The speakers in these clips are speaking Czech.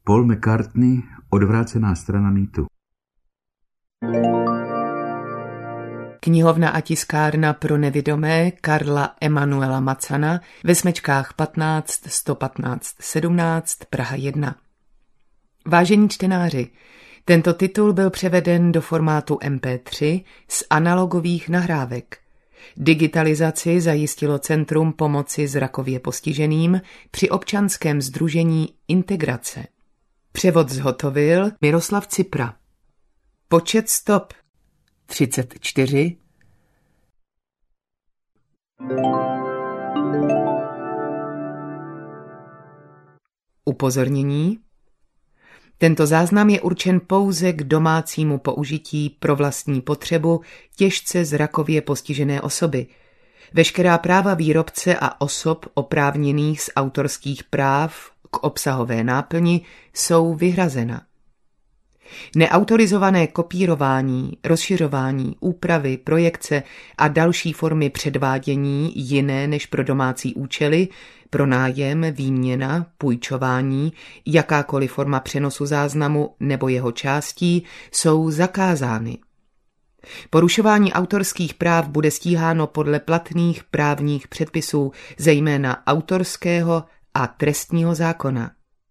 Paul McCartney, Odvrácená strana mýtu. Knihovna a tiskárna pro nevidomé Karla Emanuela Macana ve smečkách 15 115 17 Praha 1. Vážení čtenáři, tento titul byl převeden do formátu MP3 z analogových nahrávek. Digitalizaci zajistilo Centrum pomoci zrakově postiženým při občanském sdružení Integrace. Převod zhotovil Miroslav Cipra. Počet stop 34. Upozornění. Tento záznam je určen pouze k domácímu použití pro vlastní potřebu těžce zrakově postižené osoby. Veškerá práva výrobce a osob oprávněných z autorských práv k obsahové náplni jsou vyhrazena. Neautorizované kopírování, rozšiřování, úpravy, projekce a další formy předvádění jiné než pro domácí účely, pronájem, výměna, půjčování, jakákoliv forma přenosu záznamu nebo jeho částí jsou zakázány. Porušování autorských práv bude stíháno podle platných právních předpisů, zejména autorského a trestního zákona.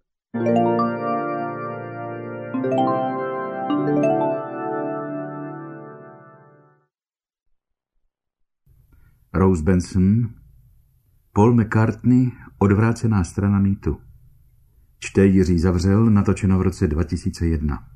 Rose Benson, Paul McCartney, Odvrácená strana mýtu. Čte Jiří Zavřel, natočeno v roce 2001.